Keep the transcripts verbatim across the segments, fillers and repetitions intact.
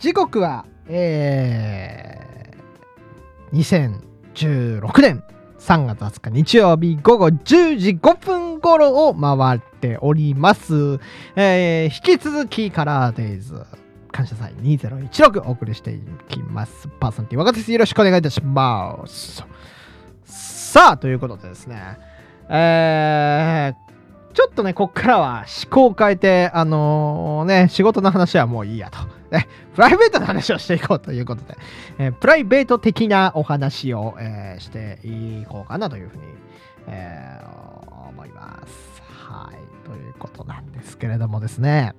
時刻は、えー、にせんじゅうろくねんさんがつはつか日曜日午後じゅうじごふん頃を回っております。えー、引き続きカラーデイズ感謝祭にせんじゅうろくお送りしていきます。パーソナリティ若手です。よろしくお願いいたします。さあ、ということでですね、えー、ちょっとね、こっからは思考を変えて、あのー、ね、仕事の話はもういいやと。ね、プライベートの話をしていこうということで、えー、プライベート的なお話を、えー、していこうかなというふうに、えー、思います。はい。ということなんですけれどもですね。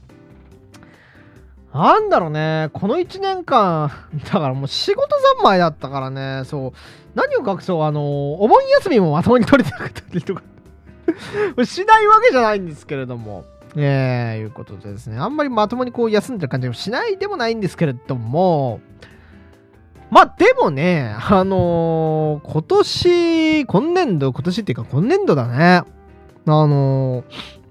なんだろうね、このいちねんかん、だからもう仕事三昧だったからね、そう、何を隠そう、あのー、お盆休みもまともに取れてなかったりとか、しないわけじゃないんですけれども、えー、いうことでですね、あんまりまともにこう休んでる感じもしないでもないんですけれども、まあでもね、あのー、今年、今年度、今年っていうか今年度だね、あのー、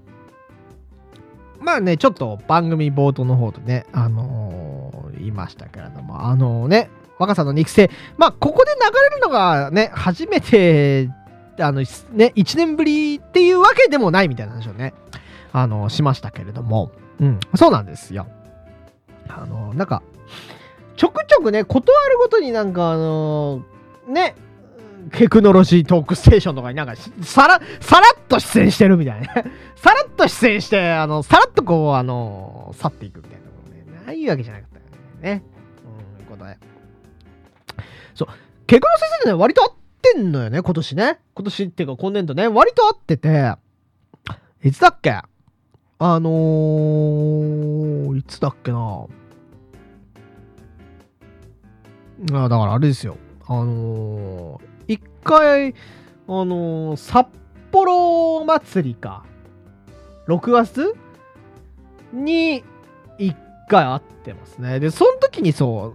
まあね、ちょっと番組冒頭の方でね、あのー、言いましたけれども、あのー、ね、若さの肉声、まあここで流れるのがね、初めて、あのね、いちねんぶりっていうわけでもないみたいな話をね、あの、しましたけれども、うん、そうなんですよ。あの、なんか、ちょくちょくね、断るごとになんかあの、ね、テクノロジートークステーションとかになんか、さら、さらっと出演してるみたいなね。さらっと出演して、あの、さらっとこう、あの、去っていくみたいなことね、ないわけじゃなかったよね。うん、いうことで。そう、テクノ先生ね、割と合ってんのよね、今年ね。今年っていうか今年度ね、割と合ってて、いつだっけあのー、いつだっけなあ、だからあれですよ。あのー、一回、あのー、札幌祭りか。ろくがつに一回会ってますね。で、その時にそう、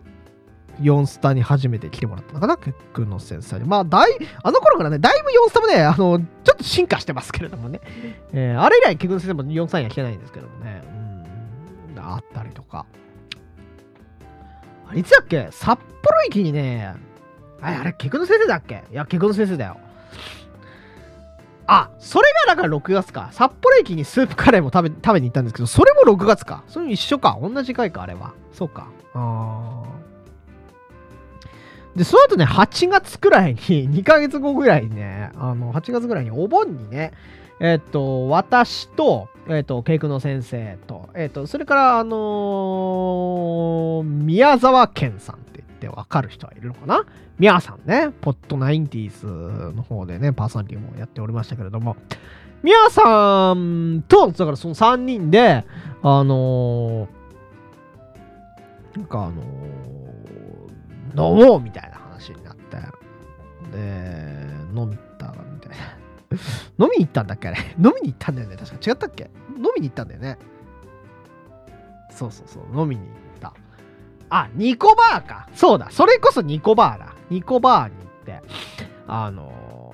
ヨンスタに初めて来てもらったのかな、ケックの先生に。まあ、だい、あの頃からね、だいぶヨンスタもね、あの、ちょっと進化してますけれどもね。えー、あれ以来、ケックの先生もヨンスタには来てないんですけどもね。うん、あったりとか。あれいつだっけ札幌駅にね、あれ、あれ、ケックの先生だっけいや、ケックの先生だよ。あ、それがだからろくがつか。札幌駅にスープカレーも食べ、食べに行ったんですけど、それもろくがつか。それ一緒か。同じ回か、あれは。そうか。あー。で、その後ね、はちがつくらいに、にかげつごぐらいにね、あの、はちがつぐらいにお盆にね、えっと、私と、えっと、ケイクの先生と、えっと、それから、あのー、宮沢健さんって言ってわかる人はいるのかな？宮さんね、ポッドナインティーズの方でね、パーソナリティもやっておりましたけれども、宮さんと、だからそのさんにんで、あのー、なんかあのー、飲もうみたいな話になって、で、飲みたみたいな。飲みに行ったんだっけあれ飲みに行ったんだよね。確か違ったっけ飲みに行ったんだよね。そうそうそう。飲みに行った。あ、ニコバーか。そうだ。それこそニコバーだ。ニコバーに行って、あの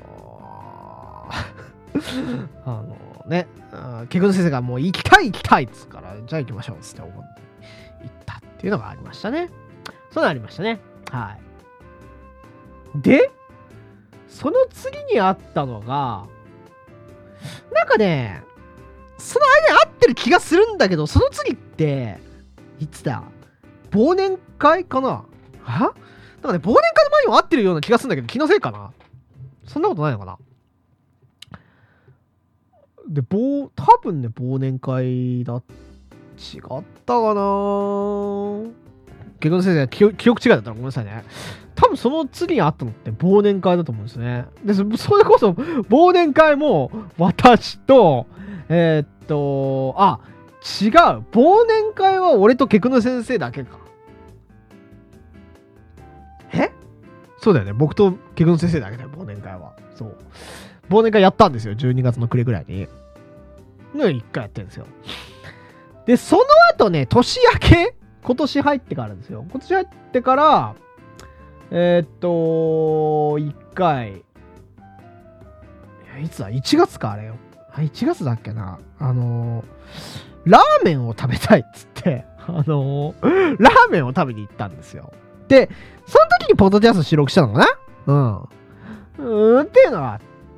ー、あのね、ケクノ先生がもう行きたい行きたいっつうから、じゃあ行きましょうっつって思って行ったっていうのがありましたね。そうなりましたね。はい。で、その次にあったのが、なんかね、その間に合ってる気がするんだけど、その次って、いつだ忘年会かなはなんかね、忘年会の前にも合ってるような気がするんだけど、気のせいかなそんなことないのかなで、多分ね、忘年会だ、違ったかな結婚先生、記憶、記憶違いだったらごめんなさいね。多分その次にあったのって忘年会だと思うんですね。で、それこそ忘年会も私と、えー、っと、あ、違う。忘年会は俺とケクノ先生だけか。えそうだよね。僕とケクノ先生だけだよ、忘年会は。そう。忘年会やったんですよ。じゅうにがつの暮れぐらいに。のいっかいやってるんですよ。で、その後ね、年明け今年入ってからですよ。今年入ってから、えー、っと、いっかい。いつだ ?いちがつかあれよ。いちがつだっけな。あのー、ラーメンを食べたいっつってあのー、ラーメンを食べに行ったんですよ。で、その時にポッドキャスト収録したのかな。うん。うーんっていうのがあって。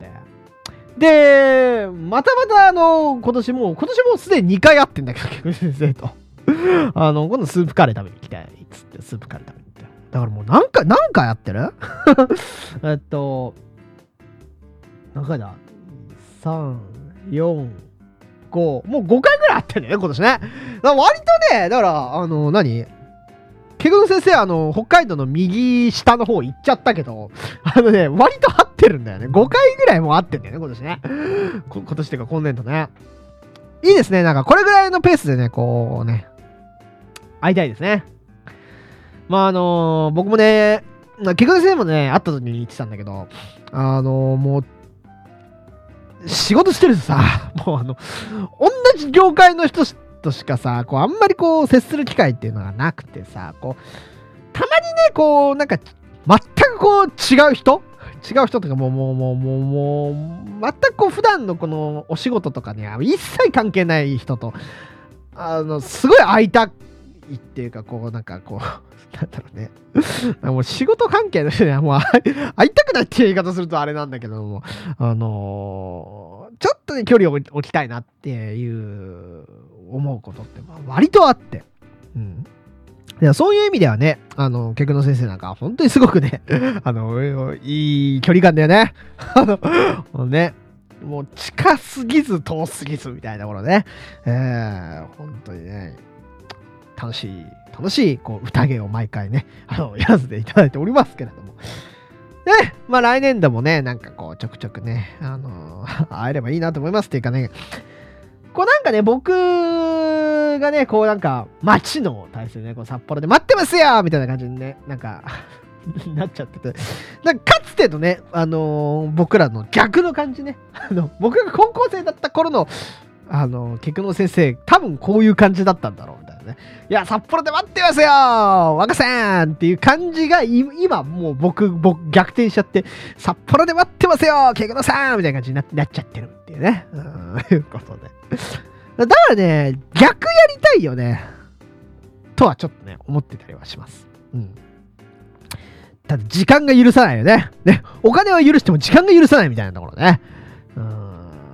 で、またまたあの、今年も、今年もすでににかい会ってんだけど、菊池先生と。あの、今度スープカレー食べに行きたいっつって、スープカレー食べに行って。だからもう何回、何回やってるえっと、何回だ ?さん、よん、ご、もうごかいぐらい会ってんだよね、今年ね。だから割とね、だから、あの、何ケグン先生、あの、北海道の右下の方行っちゃったけど、あのね、割と会ってるんだよね。ごかいぐらいも会ってんだよね、今年ね。こ今年っていうか、今年度ね。いいですね。なんか、これぐらいのペースでね、こうね、会いたいですね。まあ、あのー、僕もね、ケグン先生もね、会った時に言ってたんだけど、あのー、もう、仕事してるとさ、もうあの、同じ業界の人としかさ、こう、あんまりこう、接する機会っていうのがなくてさ、こう、たまにね、こう、なんか、全くこう、違う人違う人とかもう、もう、もう、もう、もう、全くこう、普段のこの、お仕事とかには一切関係ない人と、あの、すごい会いたいっていうか、こう、なんかこう、なんだろうね。もう仕事関係の人にはもう会いたくないっていう言い方するとあれなんだけども、あのー、ちょっとね、距離を置きたいなっていう思うことって割とあって。うん。いやそういう意味ではね、あの、ケグノ先生なんか本当にすごくね、あの、いい距離感だよね。あの、もうね、もう近すぎず遠すぎずみたいなものね。えー、本当にね、楽しい、楽しい、こう、宴を毎回ね、あの、やらせていただいておりますけれども。ね、まあ来年度もね、なんかこう、ちょくちょくね、あのー、会えればいいなと思いますっていうかね、こうなんかね、僕がね、こうなんか、街の体制でね、こう札幌で待ってますよみたいな感じにね、なんか、なっちゃってて、なんかかつてのね、あのー、僕らの逆の感じね、あの、僕が高校生だった頃の、あの、ケクノ先生、多分こういう感じだったんだろうみたいなね。いや、札幌で待ってますよ若さんっていう感じが、今もう僕、僕、逆転しちゃって、札幌で待ってますよケクノさんみたいな感じに な, なっちゃってるっていうね。うん、いうことで。だからね、逆やりたいよね。とはちょっとね、思ってたりはします。うん。ただ、時間が許さないよね。ね。お金は許しても時間が許さないみたいなところね。うん。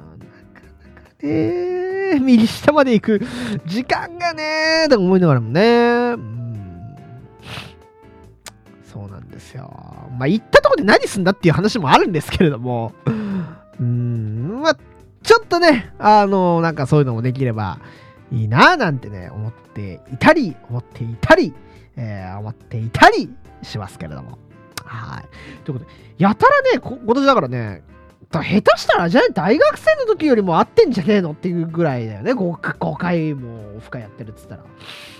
えー、右下まで行く時間がねーと思いながらもね、うん、そうなんですよ。まあ行ったとこで何すんだっていう話もあるんですけれども、うん、まあちょっとね、あのなんかそういうのもできればいいなーなんてね思っていたり思っていたり、えー、思っていたりしますけれども、はい。ということで、やたらねこ今年だからね。下手したらじゃあ大学生の時よりも合ってんじゃねえのっていうぐらいだよね。 5, 5回もオフ会やってるっつったら。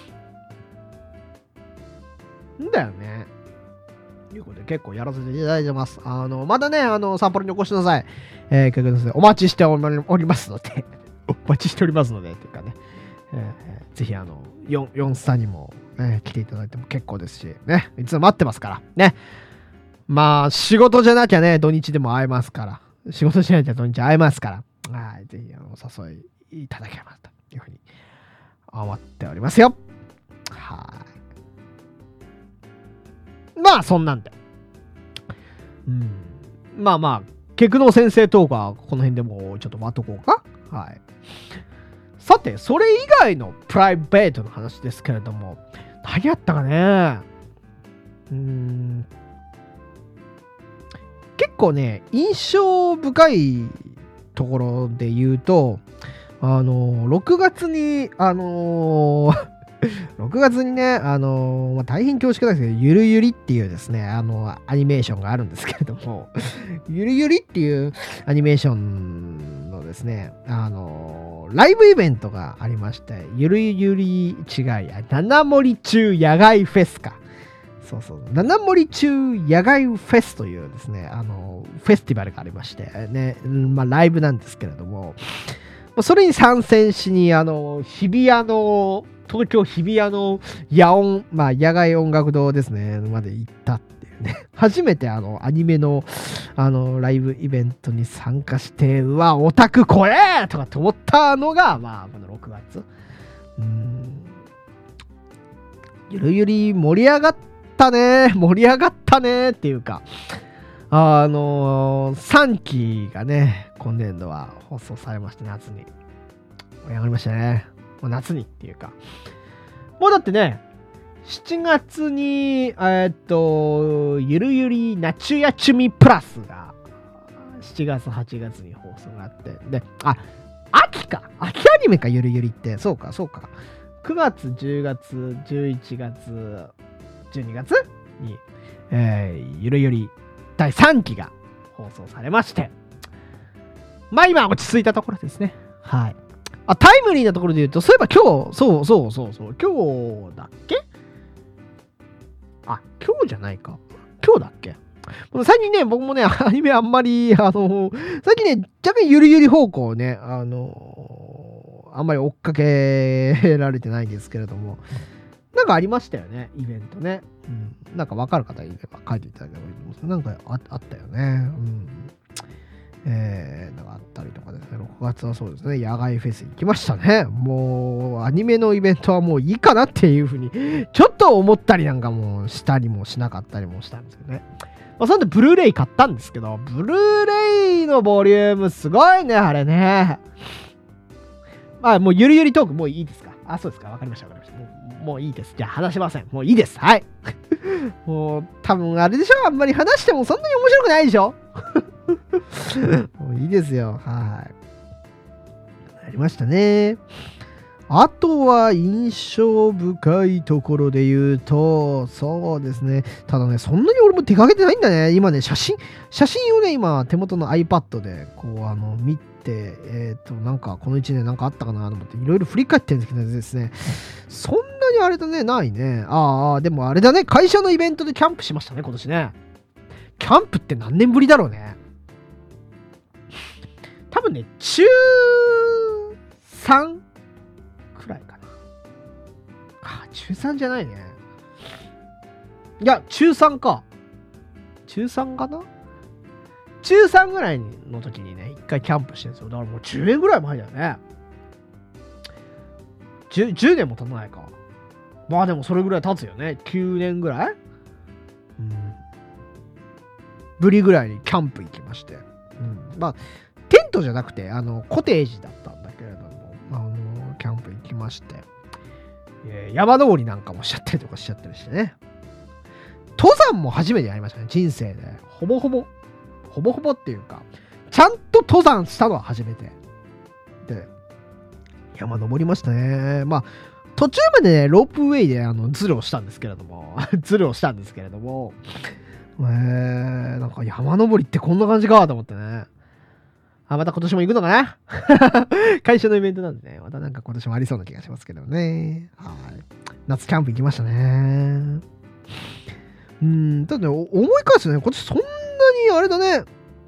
んだよね。ということで結構やらせていただいてます。あの、まだね、あの、札幌にお越しください。えー、結局お待ちしておりますので、お待ちしておりますので、っていうかね、えー、ぜひあの、よん、よんスタにも、ね、来ていただいても結構ですし、ね、いつも待ってますから、ね。まあ、仕事じゃなきゃね、土日でも会えますから。仕事しないと土日会えますから、はい、ぜひあのお誘いいただければというふうに思っておりますよ。はい。まあそんなんで、うん、まあまあケクノ先生トークはこの辺でもうちょっと待っとこうか。はい。さてそれ以外のプライベートの話ですけれども、何やったかね。うーん。結構ね、印象深いところで言うと、あのー、ろくがつに、あのー、ろくがつにね、あのー、まあ、大変恐縮なんですけど、ゆるゆりっていうですね、あのー、アニメーションがあるんですけれども、ゆるゆりっていうアニメーションのですね、あのー、ライブイベントがありまして、ゆるゆり違い、七森中野外フェスか。そうそう。七森中野外フェスというですね、あの、フェスティバルがありまして、ね、まあ、ライブなんですけれども、それに参戦しに、あの、日比谷の、東京日比谷の野音、まあ、野外音楽堂ですね、まで行ったっていうね、初めてあの、アニメの、あの、ライブイベントに参加して、うわ、オタクこれとかって思ったのが、まあ、このろくがつ。うーんゆるゆり盛り上がったね盛り上がったねっていうか、あのー、さんきがね今年度は放送されまして、夏に盛り上がりましたね。もう夏にっていうか、もうだってねしちがつにえー、っとゆるゆり夏休みプラスがしちがつはちがつに放送があって、で、あ、秋か秋アニメか、ゆるゆりって。そうかそうか、くがつじゅうがつじゅういちがつじゅうにがつに、えー、ゆるゆりだいさんきが放送されまして、まあ今落ち着いたところですね。はい。あ、タイムリーなところで言うと、そういえば今日、そうそうそうそう、今日だっけ？あ、今日じゃないか。今日だっけ？最近ね、僕もね、アニメあんまり、あの、最近ね、若干ゆるゆり方向をね、あの、あんまり追っかけられてないんですけれども、なんかありましたよね、イベントね。うん。なんか分かる方いれば書いていただければいいと思うんですけど、なんか あ, あったよね。うん。えー、なんかあったりとかですね、ろくがつはそうですね、野外フェス行きましたね。もう、アニメのイベントはもういいかなっていうふうに、ちょっと思ったりなんかもしたりもしなかったりもしたんですよね。まあ、そんでブルーレイ買ったんですけど、ブルーレイのボリュームすごいね、あれね。まあ、もうゆるゆりトークもういいですか？あ、そうですか。わかりました、わかりました。もう、もういいです。じゃあ話しません。もういいです。はい。もう、多分あれでしょ？あんまり話してもそんなに面白くないでしょ？もういいですよ。はい。やりましたね。あとは印象深いところで言うと、そうですね。ただね、そんなに俺も出かけてないんだね。今ね、写真、写真をね、今、手元の iPad で、こう、あの、見て、えっと、なんか、このいちねんなんかあったかなと思って、いろいろ振り返ってるんですけどですね、そんなにあれだね、ないね。ああ、でもあれだね、会社のイベントでキャンプしましたね、今年ね。キャンプって何年ぶりだろうね。多分ね、中さんくらいかな。あ、中さんじゃないね。いや、中さんか。中さんかな？中さんぐらいの時にね、一回キャンプしてるんですよ。だからもうじゅうねんぐらい前だよね。じゅう, じゅうねんも経たないか。まあでもそれぐらい経つよね。きゅうねんぐらい、うん、ぶりぐらいにキャンプ行きまして。うん、まあ、テントじゃなくて、あの、コテージだったんだけれども、あの、キャンプ行きまして、えー、山登りなんかもしちゃったりとかしちゃったりしてね。登山も初めてやりましたね、人生で。ほぼほぼ、ほぼほぼっていうか、ちゃんと登山したのは初めて。で、山登りましたね。まあ、途中までね、ロープウェイであのズルをしたんですけれども、ズルをしたんですけれども、えー、なんか山登りってこんな感じかと思ってね。あ、また今年も行くのかな会社のイベントなんでね、またなんか今年もありそうな気がしますけどね。はい。夏キャンプ行きましたね。うん、ただね、思い返すとね、今年そんなにあれだね。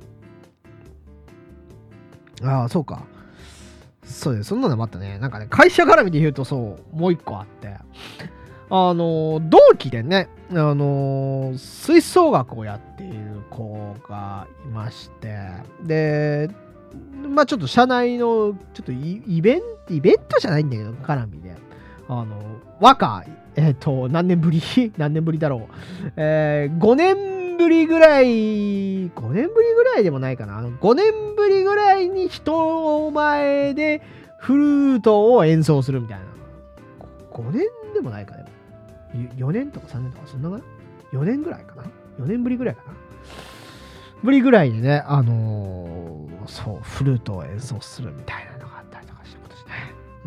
ああ、そうか。そうです。そんなのもあったね。なんかね、会社絡みで言うとそう、もう一個あって。あの、同期でね、あの、吹奏楽をやっている子がいまして、で、まあちょっと社内の、ちょっとイベント、イベントじゃないんだけど、絡みで、あの、和歌、えっと、何年ぶり何年ぶりだろう。えー、ごねんぶりぐらい、ごねんぶりぐらいでもないかな。ごねんぶりぐらいに人前でフルートを演奏するみたいな。ごねんでもないかね。よねんとかさんねんとかそんなかな ?よ 年ぐらいかな ?よ 年ぶりぐらいかなぶりぐらいでね、あのー、そう、フルートを演奏するみたいなのがあったりとかしてことですね。うん。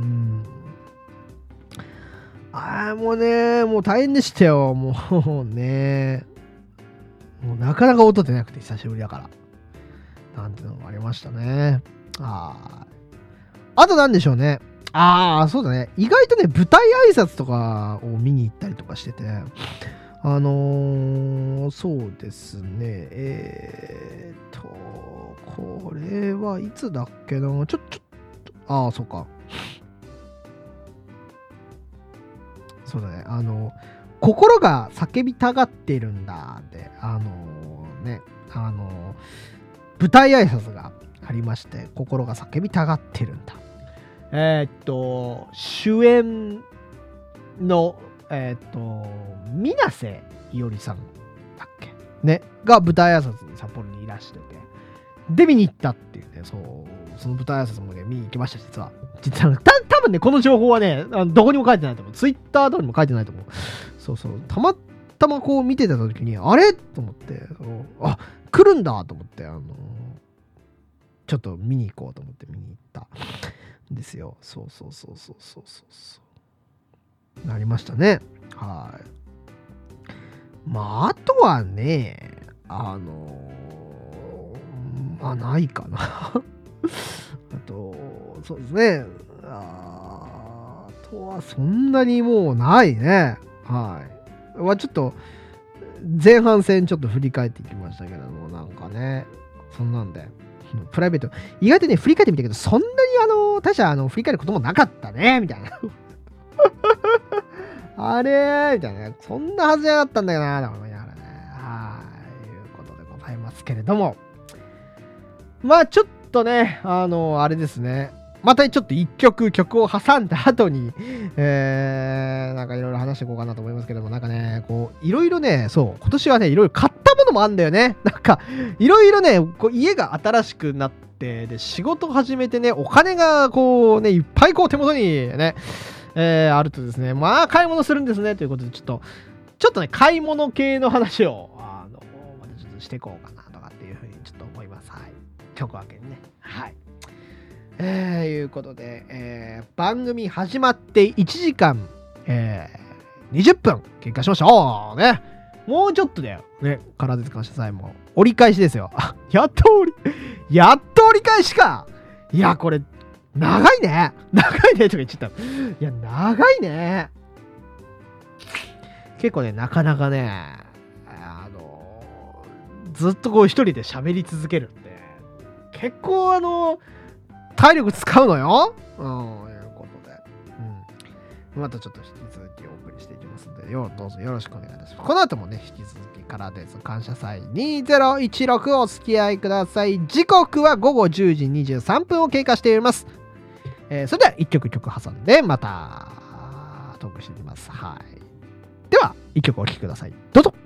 ああ、もうね、もう大変でしたよ。もうね。もうなかなか音出なくて久しぶりだから。なんてのもありましたね。ああ。あとなんでしょうね。ああ、そうだね。意外とね、舞台挨拶とかを見に行ったりとかしてて、あのー、そうですね。えーっと、これはいつだっけな。ちょ、ちょっと、ああ、そうか。そうだね。あの、心が叫びたがってるんだって、あのー、ね、あのー、舞台挨拶がありまして、心が叫びたがってるんだ。えー、っと、主演のえっ、ー、と水瀬いおりさんだっけねが舞台挨拶に札幌にいらしてて、で見に行ったっていうね、そうその舞台挨拶もね見に行きました。実は実はた多分ねこの情報はねあのどこにも書いてないと思う。ツイッターとかにも書いてないと思う。そうそう、たまたまこう見てた時にあれと思って、あ来るんだと思って、あのちょっと見に行こうと思って見に行ったんですよ。そうそうそうそうそうそうそうなりましたね。はい。まああとはね、あのまあないかなあとそうですね、あとはそんなにもうないね。はいはちょっと前半戦ちょっと振り返っていきましたけれども、なんかねそんなんでプライベート意外とね振り返ってみたけど、そんなにあの大したあの振り返ることもなかったねみたいなあれーみたいな、ね、そんなはずじゃなかったんだよなと思いながらね、はいいうことでございますけれども、まあちょっとねあのあれですね、またちょっと一曲曲を挟んだ後に、えー、なんかいろいろ話していこうかなと思いますけども、なんかねこういろいろね、そう今年はねいろいろ買ったものもあんだよね。なんかいろいろねこう家が新しくなってで仕事始めてね、お金がこうねいっぱいこう手元にね、えー、あるとですね、まあ買い物するんですねということで、ちょっとちょっとね買い物系の話をあのまたちょっとしていこうかなとかっていうふうにちょっと思います。はい、曲明けにね、はい。えー、いうことで、えー、番組始まっていちじかん、えー、にじゅっぷん経過しました。おーね、もうちょっとだよね。体で感謝祭も折り返しですよ。やっと折りやっと折り返しか。いやこれ長いね長いねとか言っちゃった。いや長いね。結構ねなかなかねあのー、ずっとこう一人で喋り続けるんで結構あのー体力使うのよ。うん、いうことで。うん。またちょっと引き続きお送りしていきますので、よどうぞよろしくお願いいたします。この後もね、引き続きからです。感謝祭にせんじゅうろくお付き合いください。時刻はごごじゅうじにじゅうさんぷんを経過しています。えー、それでは一曲曲挟んで、またトークしていきます。はい。では、一曲お聴きください。どうぞ。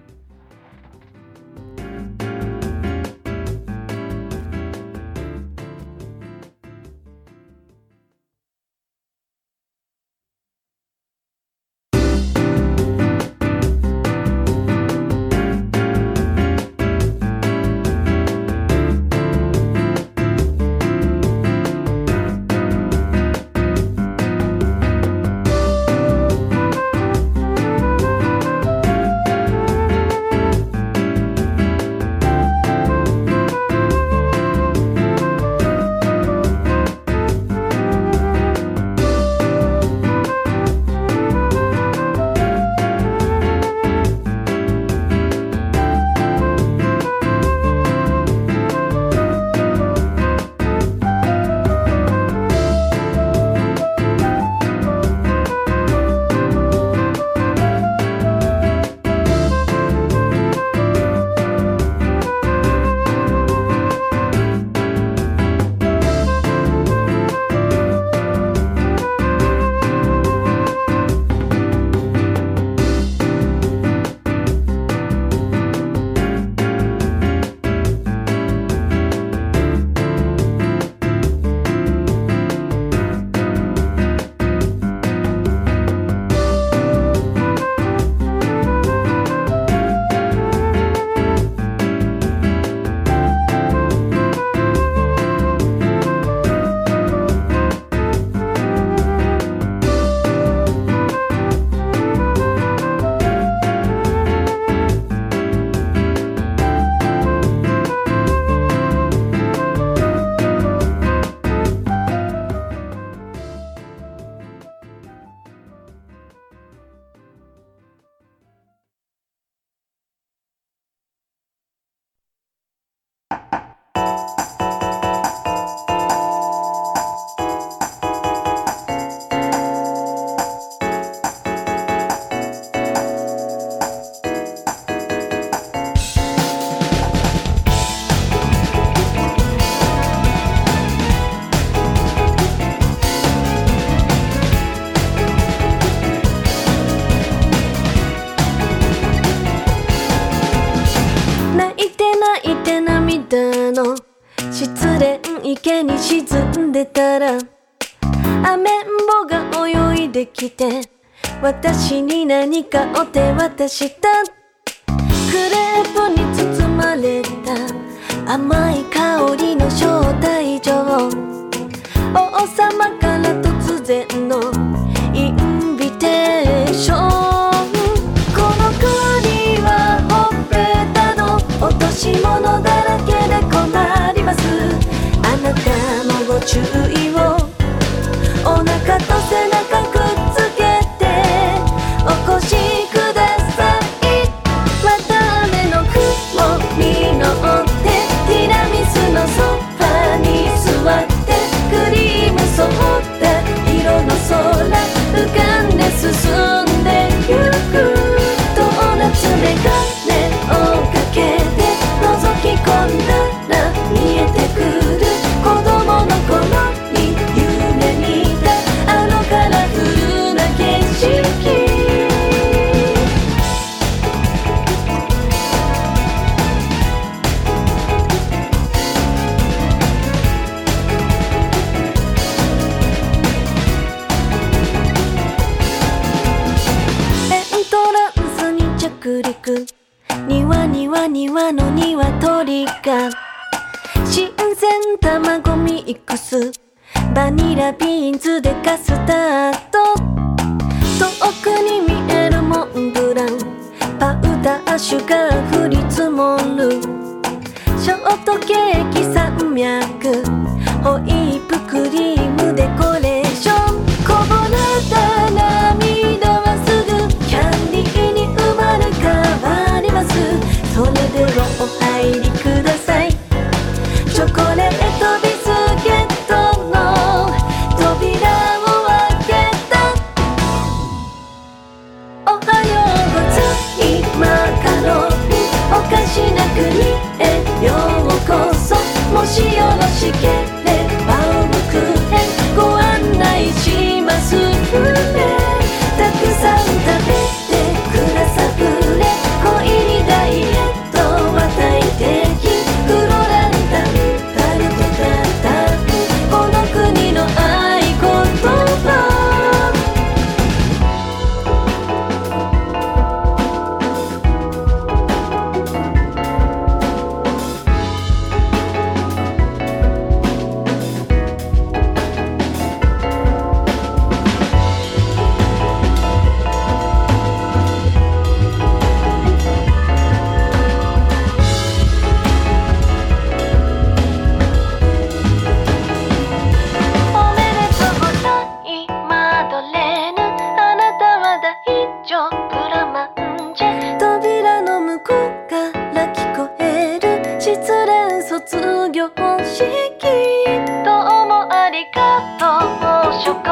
沈んでたらアメンボが泳いできて私に何かを手渡した。クレープに包まれた甘い香りの招待状、王様から突然のインビテーション。この国はほっぺたの落とし物だらけで困ります。あなたもご注意を。お腹と背中くっつけてお越しください。綿あめの雲に乗ってティラミスのソファに座ってクリームそった色の空浮かんで進んでゆく。ドーナツメガネをかけて覗き込んだら見えてくる子供の頃に夢見たあのカラフルな景色。エントランスに着陸、庭庭庭の鶏が新鮮卵ミックスバニラビーンズでカスタード、遠くに見えるモンブランパウダーシュガー降り積もるショートケーキ山脈ホイップクリームデコレーション。こぼれた涙はすぐキャンディーに生まれ変わります。それではお入りください。チョコレートビスケットの扉を開けた。おはようございマカロニおかしな国へようこそ。もしよろしければバウムクーヘンご案内しますフレ。たくさん食べてくださくれ。恋にダイエットは大敵。フロランタンタルトタタンこの国の合言葉。おめでとうございマドレーヌあなたは大丈夫ラマンジェ。扉の向こうから聞こえる失恋卒業式。どうもありがとう祝